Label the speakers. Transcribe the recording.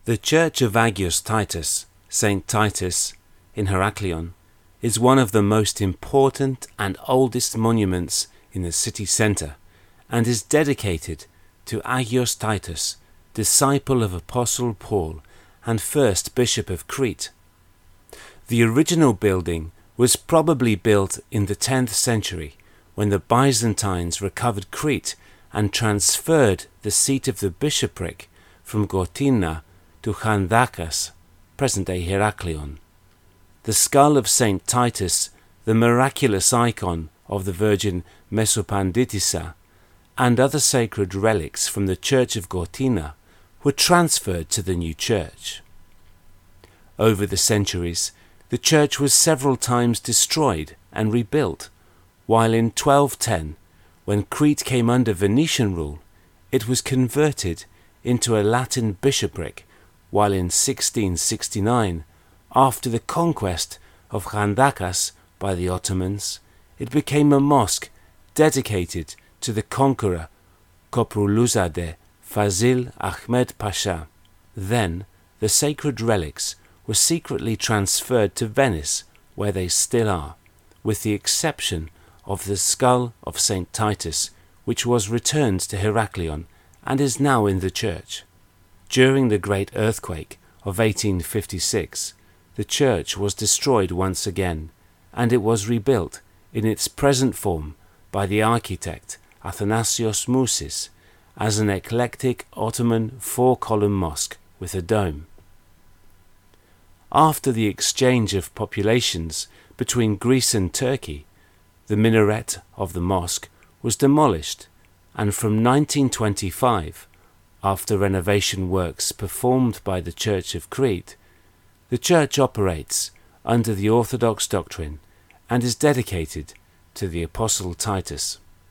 Speaker 1: The church of Agios Titus, St. Titus, in Heraklion, is one of the most important and oldest monuments in the city centre, and is dedicated to Agios Titus, disciple of Apostle Paul and first Bishop of Crete. The original building was probably built in the 10th century, when the Byzantines recovered Crete and transferred the seat of the bishopric from Gortyna to Khandakas, present-day Heraklion. The skull of St. Titus, the miraculous icon of the Virgin Mesopanditissa, and other sacred relics from the church of Gortyna were transferred to the new church. Over the centuries, the church was several times destroyed and rebuilt, while in 1210, when Crete came under Venetian rule, it was converted into a Latin bishopric, while in 1669, after the conquest of Khandakas by the Ottomans, it became a mosque dedicated to the conqueror Kopruluzade Fazil Ahmed Pasha. Then the sacred relics were secretly transferred to Venice, where they still are, with the exception of the skull of St. Titus, which was returned to Heraklion and is now in the church. During the great earthquake of 1856, the church was destroyed once again, and it was rebuilt in its present form by the architect Athanasios Moussis as an eclectic Ottoman 4-column mosque with a dome. After the exchange of populations between Greece and Turkey, the minaret of the mosque was demolished, and from 1925, after renovation works performed by the Church of Crete, the church operates under the Orthodox doctrine and is dedicated to the Apostle Titus.